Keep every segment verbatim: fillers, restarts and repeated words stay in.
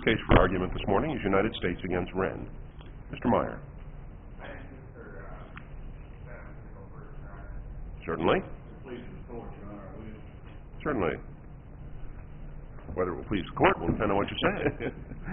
First case for argument this morning is United States against Wren. Mister Meyer. Certainly. Certainly. Whether it will please the court will depend on what you say.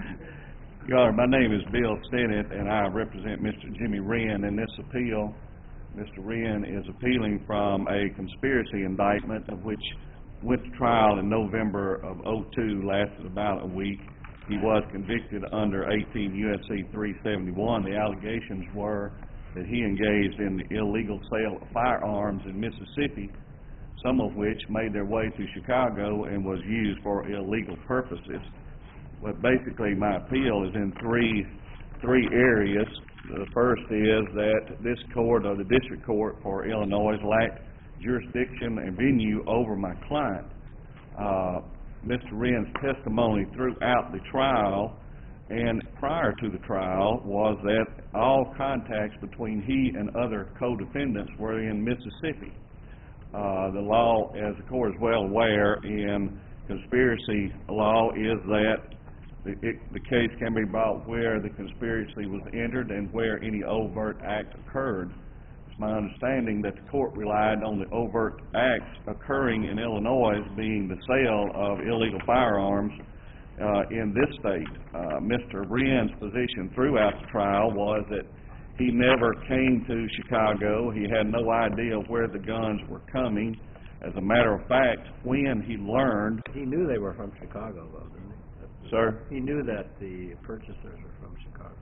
Your Honor, my name is Bill Stinnett, and I represent Mister Jimmy Wren in this appeal. Mister Wren is appealing from a conspiracy indictment of which went to trial in November of oh two, lasted about a week. He was convicted under eighteen U S C three seventy-one. The allegations were that he engaged in the illegal sale of firearms in Mississippi, some of which made their way to Chicago and was used for illegal purposes. But basically my appeal is in three three areas. The first is that this court, or the district court for Illinois, lacked jurisdiction and venue over my client. Uh, Mister Wren's testimony throughout the trial and prior to the trial was that all contacts between he and other co-defendants were in Mississippi. Uh, the law, as the court is well aware, in conspiracy law is that the, it, the case can be brought where the conspiracy was entered and where any overt act occurred. It's my understanding that the court relied on the overt acts occurring in Illinois being the sale of illegal firearms uh, in this state. Uh, Mister Wren's position throughout the trial was that he never came to Chicago. He had no idea where the guns were coming. As a matter of fact, when he learned... He knew they were from Chicago, though, didn't he? Sir? He knew that the purchasers were from Chicago.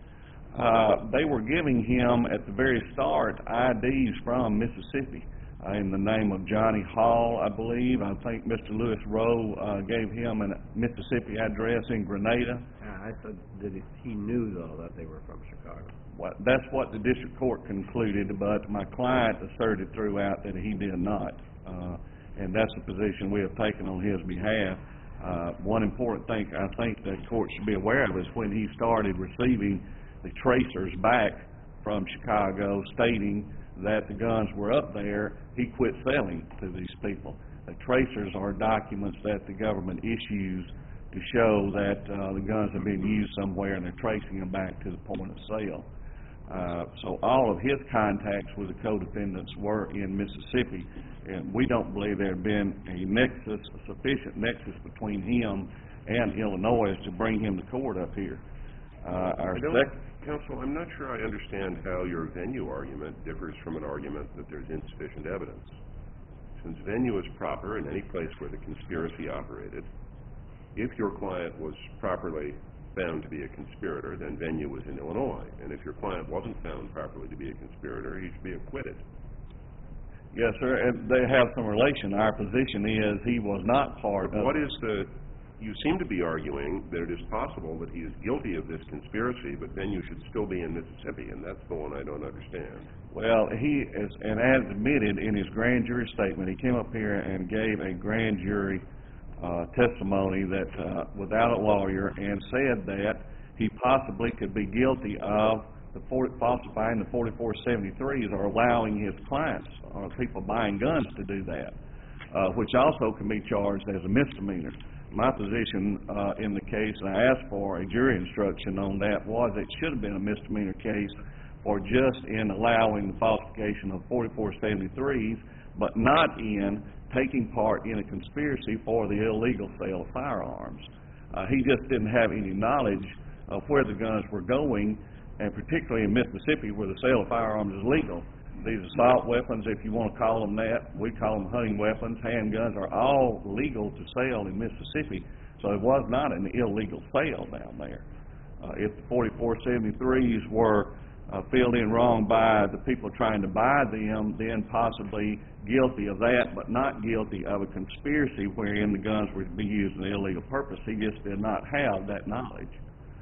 Uh, they were giving him, at the very start, I Ds from Mississippi uh, in the name of Johnny Hall, I believe. I think Mister Lewis Rowe uh, gave him a Mississippi address in Grenada. Uh, I said that he, he knew, though, that they were from Chicago. Well, that's what the district court concluded, but my client asserted throughout that he did not. Uh, and that's the position we have taken on his behalf. Uh, one important thing I think the court should be aware of is when he started receiving the tracers back from Chicago stating that the guns were up there, he quit selling to these people. The tracers are documents that the government issues to show that uh, the guns have been used somewhere and they're tracing them back to the point of sale. Uh, so all of his contacts with the co-defendants were in Mississippi, and we don't believe there had been a nexus, a sufficient nexus between him and Illinois to bring him to court up here. Uh, our sec- Counsel, I'm not sure I understand how your venue argument differs from an argument that there's insufficient evidence. Since venue is proper in any place where the conspiracy operated, if your client was properly found to be a conspirator, then venue was in Illinois. And if your client wasn't found properly to be a conspirator, he should be acquitted. Yes, sir, and they have some relation. Our position is he was not part but of... What is the... You seem to be arguing that it is possible that he is guilty of this conspiracy, but venue should still be in Mississippi, and that's the one I don't understand. Well, he is, and as admitted in his grand jury statement, he came up here and gave a grand jury Uh, testimony that uh, without a lawyer, and said that he possibly could be guilty of the forty, falsifying the forty-four seventy-threes or allowing his clients or people buying guns to do that, uh, which also can be charged as a misdemeanor. My position uh, in the case, and I asked for a jury instruction on that, was it should have been a misdemeanor case for just in allowing the falsification of forty-four seventy-threes, but not in taking part in a conspiracy for the illegal sale of firearms. Uh, he just didn't have any knowledge of where the guns were going, and particularly in Mississippi where the sale of firearms is legal. These assault weapons, if you want to call them that, we call them hunting weapons, handguns, are all legal to sell in Mississippi. So it was not an illegal sale down there. Uh, if the forty-four seventy-threes were Uh, filled in wrong by the people trying to buy them, then possibly guilty of that, but not guilty of a conspiracy wherein the guns were to be used in an illegal purpose. He just did not have that knowledge.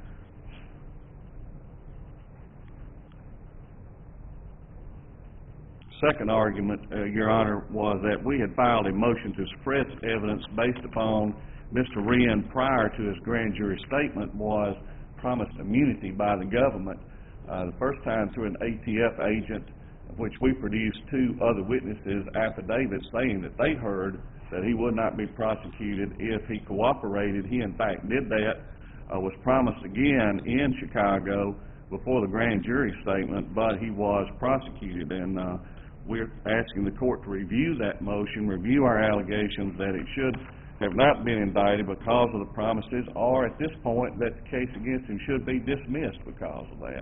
Second argument, uh, Your Honor, was that we had filed a motion to suppress evidence based upon Mister Wren prior to his grand jury statement was promised immunity by the government. Uh, the first time through an A T F agent, which we produced two other witnesses' affidavits saying that they heard that he would not be prosecuted if he cooperated. He, in fact, did that. uh, was promised again in Chicago before the grand jury statement, but he was prosecuted, and uh, we're asking the court to review that motion, review our allegations that it should have not been indicted because of the promises, or at this point that the case against him should be dismissed because of that.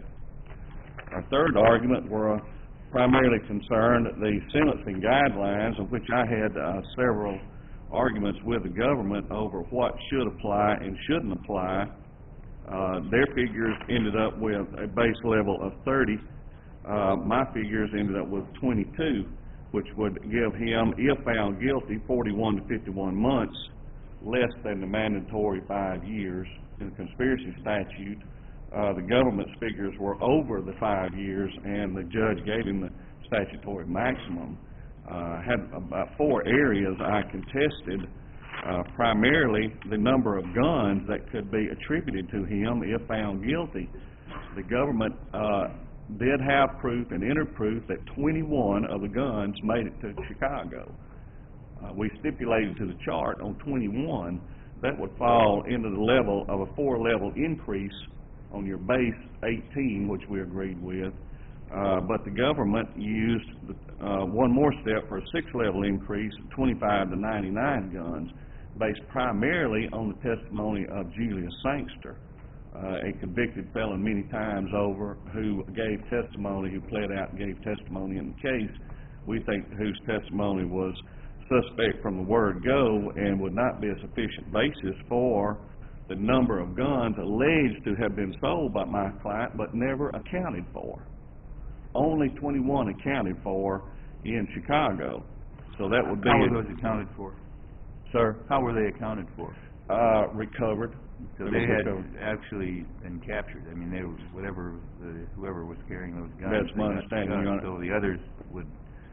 Our third argument were primarily concerned the sentencing guidelines, of which I had uh, several arguments with the government over what should apply and shouldn't apply. Uh, their figures ended up with a base level of thirty. Uh, my figures ended up with twenty-two, which would give him, if found guilty, forty-one to fifty-one months, less than the mandatory five years in the conspiracy statute. Uh, the government's figures were over the five years, and the judge gave him the statutory maximum. Uh, had about four areas I contested, uh, primarily the number of guns that could be attributed to him if found guilty. The government uh, did have proof and entered proof that twenty-one of the guns made it to Chicago. Uh, we stipulated to the chart on twenty-one that would fall into the level of a four-level increase on your base eighteen, which we agreed with. Uh, but the government used uh, one more step for a six-level increase of twenty-five to ninety-nine guns, based primarily on the testimony of Julius Sangster, uh, a convicted felon many times over who gave testimony, who pled out and gave testimony in the case. We think whose testimony was suspect from the word go and would not be a sufficient basis for the number of guns alleged to have been sold by my client but never accounted for. Only twenty-one accounted for in Chicago. So that would be... How were those accounted for? Sir? How were they accounted for? Uh, recovered. So It they was had recovered. actually been captured. I mean, they were, whatever, the, whoever was carrying those guns... That's they my got understanding, the Your guns, Honor. So the others would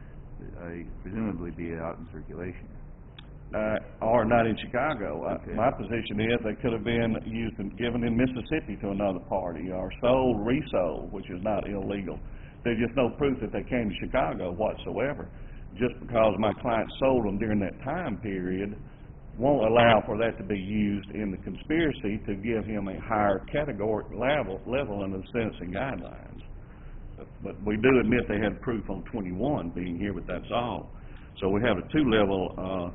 uh, presumably be out in circulation. Uh, or not in Chicago. Okay. Uh, my position is they could have been used and given in Mississippi to another party, or sold, resold, which is not illegal. There's just no proof that they came to Chicago whatsoever. Just because my client sold them during that time period won't allow for that to be used in the conspiracy to give him a higher categoric level, level under the sentencing guidelines. But, but we do admit they had proof on twenty-one being here, but that's all. So we have a two-level uh,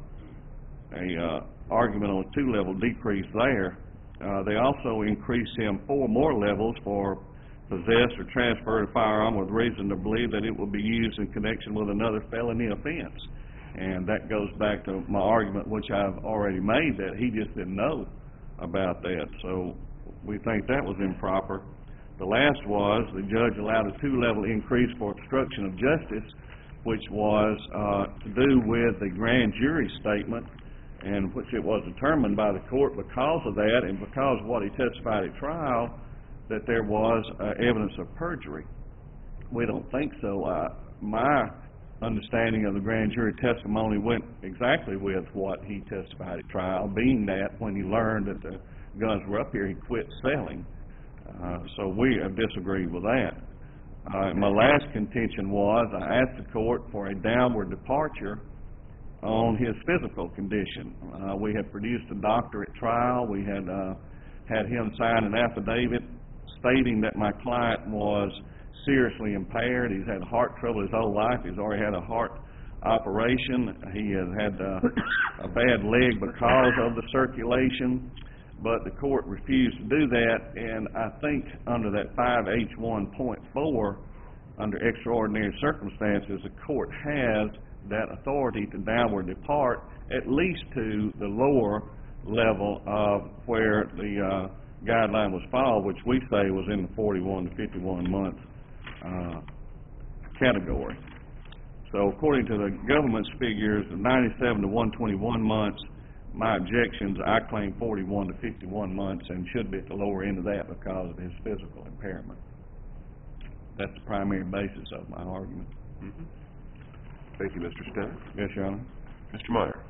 a uh, argument on a two-level decrease there. Uh, they also increased him four more levels for possess or transfer a firearm with reason to believe that it will be used in connection with another felony offense. And that goes back to my argument, which I've already made, that he just didn't know about that. So we think that was improper. The last was the judge allowed a two-level increase for obstruction of justice, which was uh, to do with the grand jury statement, and which it was determined by the court because of that and because of what he testified at trial, that there was uh, evidence of perjury. We don't think so. Uh, my understanding of the grand jury testimony went exactly with what he testified at trial, being that when he learned that the guns were up here, he quit selling. Uh, so we have disagreed with that. Uh, my last contention was I asked the court for a downward departure on his physical condition. Uh, we had produced a doctor at trial. We had uh, had him sign an affidavit stating that my client was seriously impaired. He's had heart trouble his whole life. He's already had a heart operation. He has had uh, a bad leg because of the circulation, but the court refused to do that, and I think under that five H one point four, under extraordinary circumstances, the court has that authority to downward depart at least to the lower level of where the uh, guideline was filed, which we say was in the forty-one to fifty-one month uh, category. So according to the government's figures, ninety-seven to one hundred twenty-one months, my objections, I claim forty-one to fifty-one months and should be at the lower end of that because of his physical impairment. That's the primary basis of my argument. Mm-hmm. Thank you, Mister Stennett. Yes, Your Honor. Mister Meyer.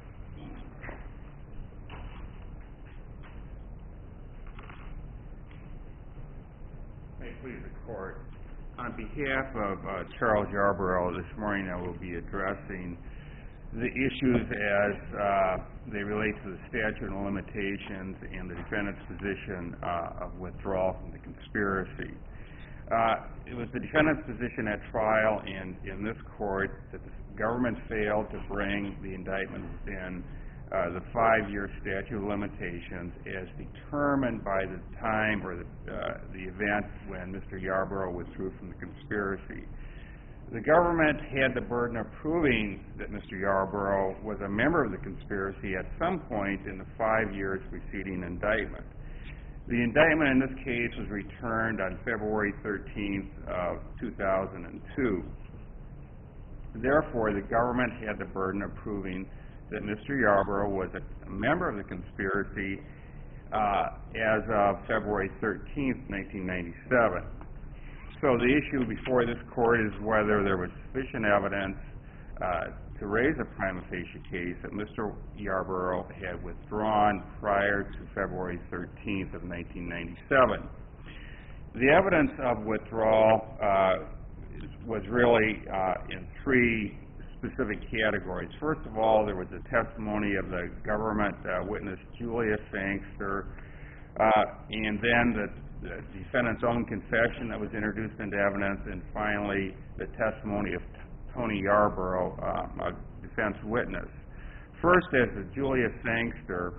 May it please the Court. On behalf of uh, Charles Yarborough, this morning I will be addressing the issues as uh, they relate to the statute of limitations and the defendant's position uh, of withdrawal from the conspiracy. Uh, it was the defendant's position at trial and in this court that the government failed to bring the indictment within uh, the five-year statute of limitations as determined by the time or the, uh, the event when Mister Yarborough withdrew from the conspiracy. The government had the burden of proving that Mister Yarborough was a member of the conspiracy at some point in the five years preceding indictment. The indictment in this case was returned on February thirteenth of two thousand two. Therefore, the government had the burden of proving that Mister Yarborough was a member of the conspiracy uh, as of February thirteenth, nineteen ninety-seven. So the issue before this court is whether there was sufficient evidence uh, to raise a prima facie case that Mister Yarborough had withdrawn prior to February thirteenth of nineteen ninety-seven. The evidence of withdrawal uh, is, was really uh, in three specific categories. First of all, there was the testimony of the government uh, witness Julia Sangster, uh, and then the the defendant's own confession that was introduced into evidence, and finally the testimony of Tony Yarborough, um, a defense witness. First, as to Julia Sangster,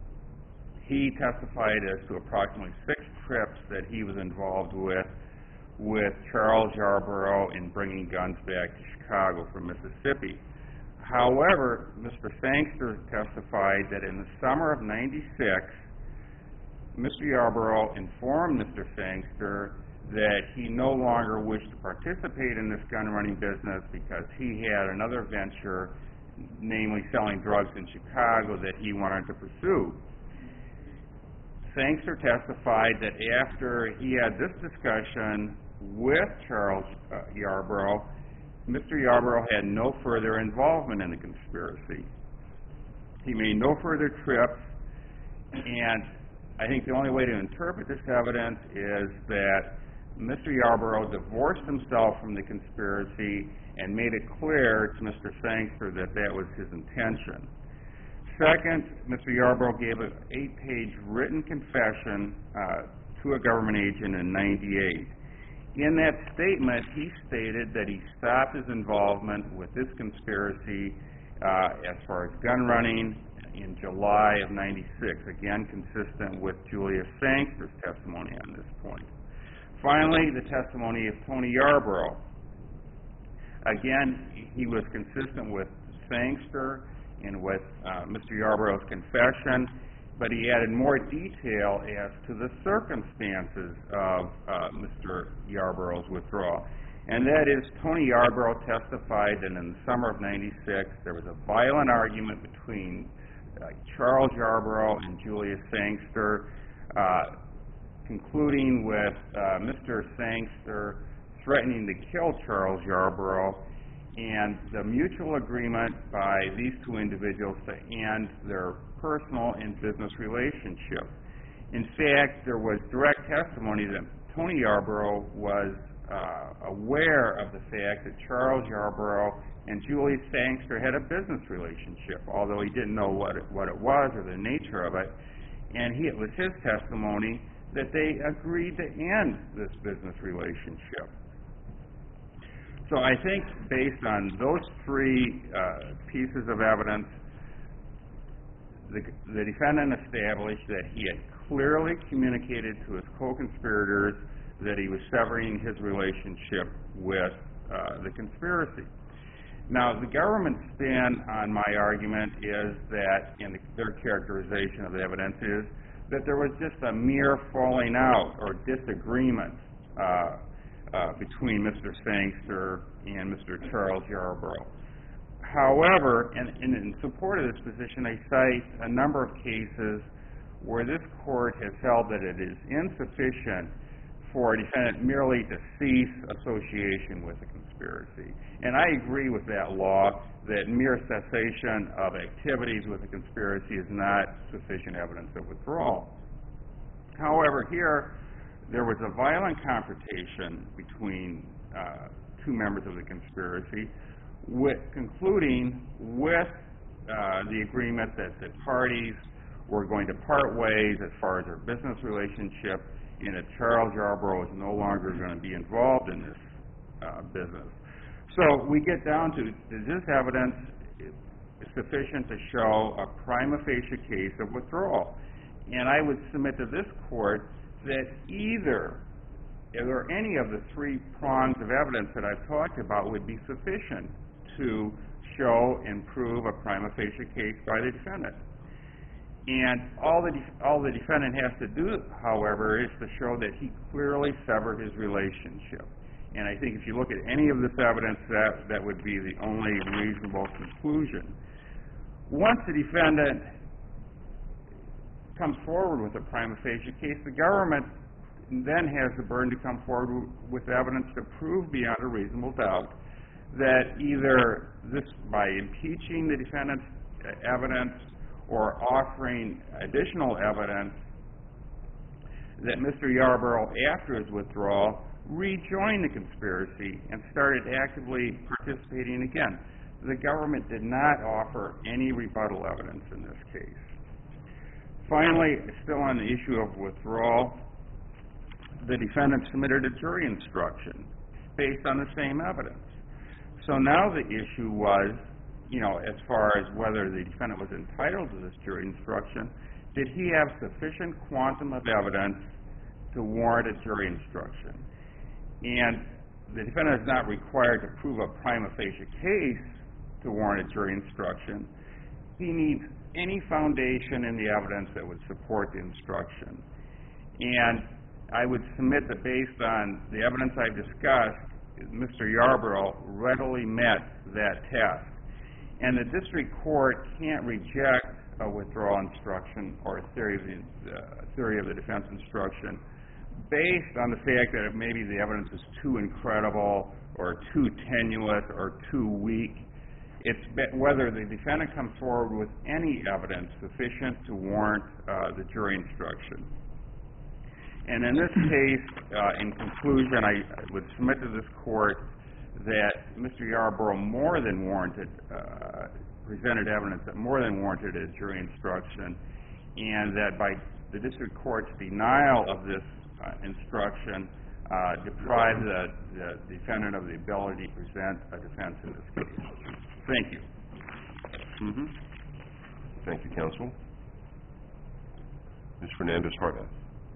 he testified as to approximately six trips that he was involved with with Charles Yarborough in bringing guns back to Chicago from Mississippi. However, Mister Sangster testified that in the summer of ninety-six, Mister Yarborough informed Mister Sangster that he no longer wished to participate in this gun running business because he had another venture, namely selling drugs in Chicago, that he wanted to pursue. Sangster testified that after he had this discussion with Charles uh, Yarborough, Mister Yarborough had no further involvement in the conspiracy. He made no further trips, and I think the only way to interpret this evidence is that Mister Yarborough divorced himself from the conspiracy and made it clear to Mister Sangster that that was his intention. Second, Mister Yarborough gave an eight-page written confession uh, to a government agent in ninety-eight. In that statement, he stated that he stopped his involvement with this conspiracy uh, as far as gun running in July of ninety-six, again consistent with Julia Sangster's testimony on this point. Finally, the testimony of Tony Yarborough. Again, he was consistent with Sangster and with uh, Mister Yarborough's confession, but he added more detail as to the circumstances of uh, Mister Yarborough's withdrawal. And that is, Tony Yarborough testified that in the summer of ninety-six, there was a violent argument between Uh, Charles Yarborough and Julia Sangster, uh, concluding with uh, Mister Sangster threatening to kill Charles Yarborough, and the mutual agreement by these two individuals to end their personal and business relationship. In fact, there was direct testimony that Tony Yarborough was uh, aware of the fact that Charles Yarborough and Julia Sangster had a business relationship, although he didn't know what it, what it was or the nature of it. And he, it was his testimony that they agreed to end this business relationship. So I think based on those three uh, pieces of evidence, the, the defendant established that he had clearly communicated to his co-conspirators that he was severing his relationship with uh, the conspiracy. Now, the government's spin on my argument is that, in the, their characterization of the evidence, is that there was just a mere falling out or disagreement uh, uh, between Mister Sangster and Mister Charles Yarborough. However, and, and in support of this position, I cite a number of cases where this court has held that it is insufficient for a defendant merely to cease association with a conspiracy. And I agree with that law that mere cessation of activities with a conspiracy is not sufficient evidence of withdrawal. However, here there was a violent confrontation between uh, two members of the conspiracy with, concluding with uh, the agreement that the parties were going to part ways as far as their business relationship, and that Charles Yarborough is no longer going to be involved in this uh, business. So we get down to, is this evidence sufficient to show a prima facie case of withdrawal? And I would submit to this court that either or any of the three prongs of evidence that I've talked about would be sufficient to show and prove a prima facie case by the defendant. And all the def- all the defendant has to do, however, is to show that he clearly severed his relationship. And I think if you look at any of this evidence, that, that would be the only reasonable conclusion. Once the defendant comes forward with a prima facie case, the government then has the burden to come forward with evidence to prove beyond a reasonable doubt that either this, by impeaching the defendant's evidence or offering additional evidence, that Mister Yarborough, after his withdrawal, rejoined the conspiracy and started actively participating again. The government did not offer any rebuttal evidence in this case. Finally, still on the issue of withdrawal, the defendant submitted a jury instruction based on the same evidence. So now the issue was, you know, as far as whether the defendant was entitled to this jury instruction, did he have sufficient quantum of evidence to warrant a jury instruction? And the defendant is not required to prove a prima facie case to warrant a jury instruction. He needs any foundation in the evidence that would support the instruction. And I would submit that based on the evidence I've discussed, Mister Yarborough readily met that test. And the district court can't reject a withdrawal instruction or a theory of the, uh, theory of the defense instruction based on the fact that maybe the evidence is too incredible or too tenuous or too weak. It's be- whether the defendant comes forward with any evidence sufficient to warrant uh, the jury instruction. And in this case, uh, in conclusion, I, I would submit to this court that Mister Yarborough more than warranted, uh, presented evidence that more than warranted a jury instruction, and that by the district court's denial of this uh, instruction, uh, deprived the, the defendant of the ability to present a defense in this case. Thank you. Mm-hmm. Thank you, counsel. Miz Fernandez-Hartnett.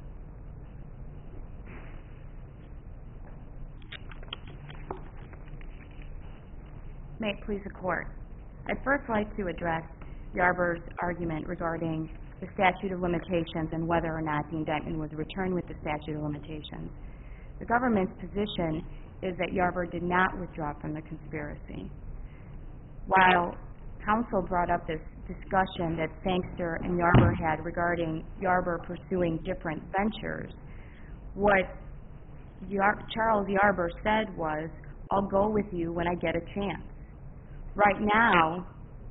May it please the Court. I'd first like to address Yarborough's argument regarding the statute of limitations and whether or not the indictment was returned with the statute of limitations. The government's position is that Yarborough did not withdraw from the conspiracy. While counsel brought up this discussion that Sangster and Yarborough had regarding Yarborough pursuing different ventures, what Yar- Charles Yarborough said was, "I'll go with you when I get a chance. Right now,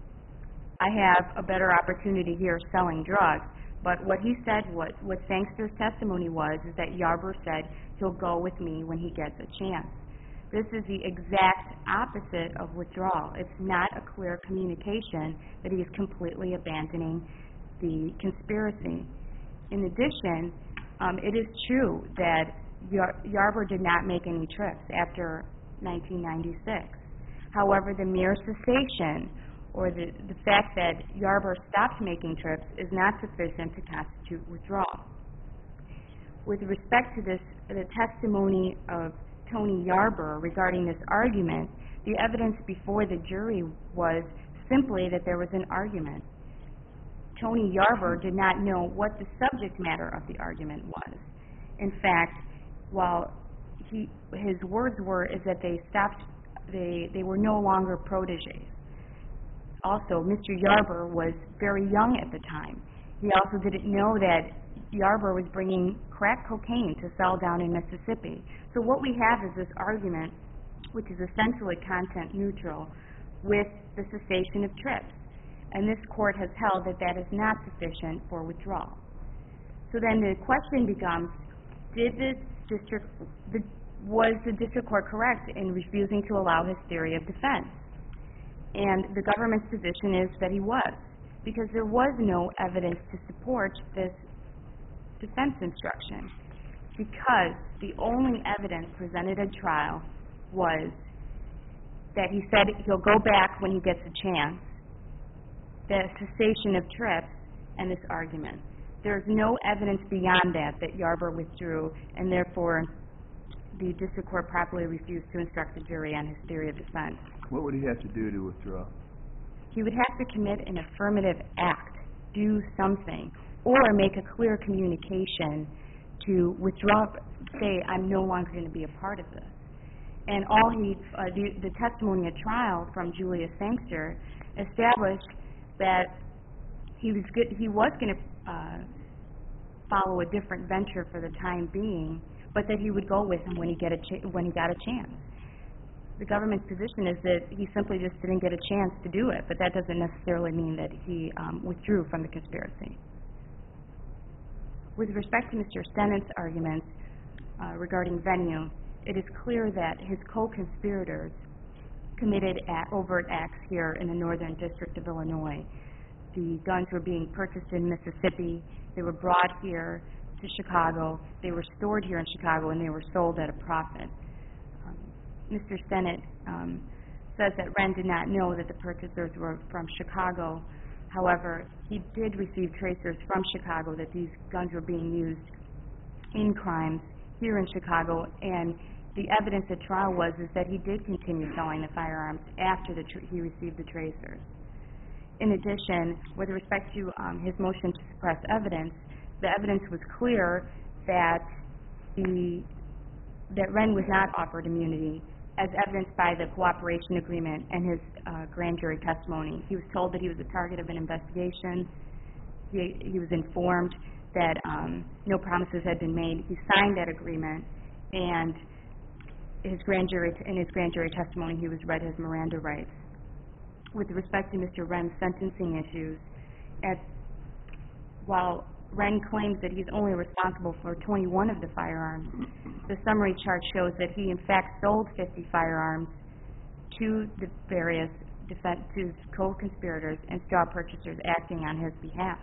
I have a better opportunity here selling drugs." But what he said, what, what Sangster's testimony was, is that Yarborough said he'll go with me when he gets a chance. This is the exact opposite of withdrawal. It's not a clear communication that he is completely abandoning the conspiracy. In addition, um, it is true that Yar- Yarborough did not make any trips after nineteen ninety-six. However, the mere cessation or the, the fact that Yarborough stopped making trips is not sufficient to constitute withdrawal. With respect to this, the testimony of Tony Yarborough regarding this argument, the evidence before the jury was simply that there was an argument. Tony Yarborough did not know what the subject matter of the argument was. In fact, while he, his words were is that they stopped, they, they were no longer protégés. Also, Mister Yarborough was very young at the time. He also didn't know that Yarborough was bringing crack cocaine to sell down in Mississippi. So what we have is this argument, which is essentially content neutral, with the cessation of trips. And this court has held that that is not sufficient for withdrawal. So then the question becomes, did the district, the, was the district court correct in refusing to allow his theory of defense? And the government's position is that he was, because there was no evidence to support this defense instruction, because the only evidence presented at trial was that he said he'll go back when he gets a chance, the cessation of trips, and this argument. There's no evidence beyond that that Yarber withdrew, and therefore the district court properly refused to instruct the jury on his theory of defense. What would he have to do to withdraw? He would have to commit an affirmative act, do something, or make a clear communication to withdraw, say, I'm no longer going to be a part of this. And all he, uh, the, the testimony at trial from Julius Sangster established that he was good, he was going to uh, follow a different venture for the time being, but that he would go with him when he get a ch- when he got a chance. The government's position is that he simply just didn't get a chance to do it, but that doesn't necessarily mean that he um, withdrew from the conspiracy. With respect to Mister Stennett's arguments uh, regarding venue, it is clear that his co-conspirators committed at overt acts here in the Northern District of Illinois. The guns were being purchased in Mississippi, they were brought here to Chicago, they were stored here in Chicago, and they were sold at a profit. Um, Mister Stennett um, says that Wren did not know that the purchasers were from Chicago. However, he did receive tracers from Chicago that these guns were being used in crimes here in Chicago, and the evidence at trial was is that he did continue selling the firearms after the tr- he received the tracers. In addition, with respect to um, his motion to suppress evidence, the evidence was clear that the that Wren was not offered immunity, as evidenced by the cooperation agreement and his uh, grand jury testimony. He was told that he was a target of an investigation. He, he was informed that um, no promises had been made. He signed that agreement, and his grand jury in his grand jury testimony, he was read his Miranda rights. With respect to Mister Wren's sentencing issues, at, while Wren claims that he's only responsible for twenty-one of the firearms, the summary chart shows that he in fact sold fifty firearms to the various defense, to co-conspirators and straw purchasers acting on his behalf.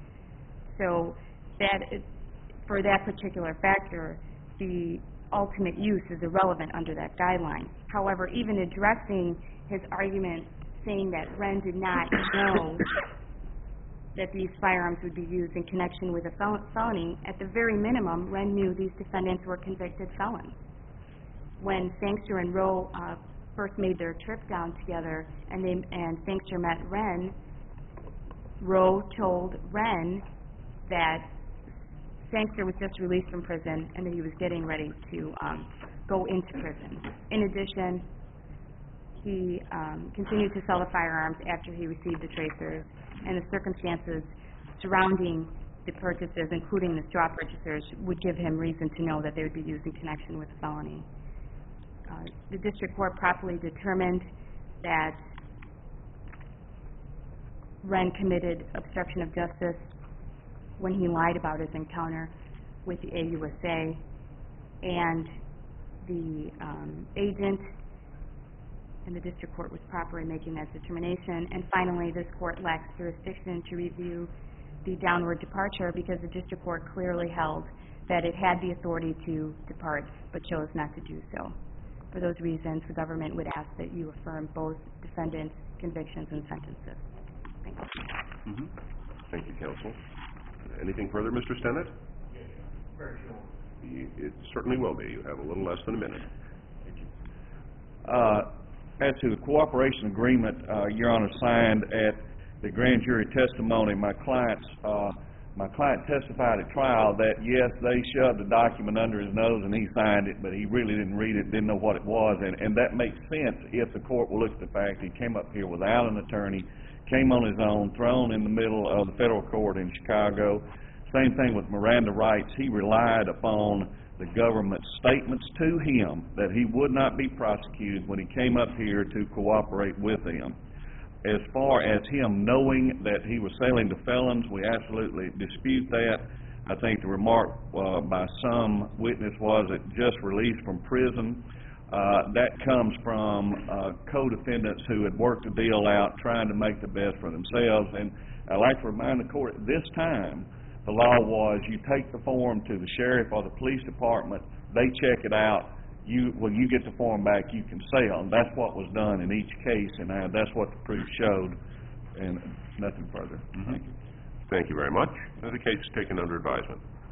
So that is, for that particular factor, the ultimate use is irrelevant under that guideline. However, even addressing his argument saying that Wren did not know that these firearms would be used in connection with a fel- felony, at the very minimum, Wren knew these defendants were convicted felons. When Sangster and Rowe uh, first made their trip down together and, they, and Sangster met Wren, Rowe told Wren that Sangster was just released from prison and that he was getting ready to um, go into prison. In addition, he um, continued to sell the firearms after he received the tracers, and the circumstances surrounding the purchases, including the straw purchasers, would give him reason to know that they would be used in connection with a felony. Uh, the district court properly determined that Wren committed obstruction of justice when he lied about his encounter with the A U S A, and the um, agent and the district court was proper in making that determination. And finally, this court lacks jurisdiction to review the downward departure because the district court clearly held that it had the authority to depart but chose not to do so. For those reasons, the government would ask that you affirm both defendants' convictions and sentences. Thank you. Mm-hmm. Thank you, counsel. Anything further, Mister Stennett? Yes, very short. It certainly will be. You have a little less than a minute. Uh, as to the cooperation agreement, uh, Your Honor, signed at the grand jury testimony, my client's, uh, my client testified at trial that, yes, they shoved the document under his nose and he signed it, but he really didn't read it, didn't know what it was, and, and that makes sense if the court will look at the fact he came up here without an attorney, came on his own, thrown in the middle of the federal court in Chicago. Same thing with Miranda rights. He relied upon the government's statements to him that he would not be prosecuted when he came up here to cooperate with them. As far as him knowing that he was selling to felons, we absolutely dispute that. I think the remark uh, by some witness was that just released from prison. Uh, that comes from uh, co-defendants who had worked the deal out, trying to make the best for themselves. And I'd like to remind the court, at this time, the law was you take the form to the sheriff or the police department, they check it out, you when you get the form back, you can sell. And that's what was done in each case, and uh, that's what the proof showed, and nothing further. Mhm. Thank you. Thank you very much. The case is taken under advisement.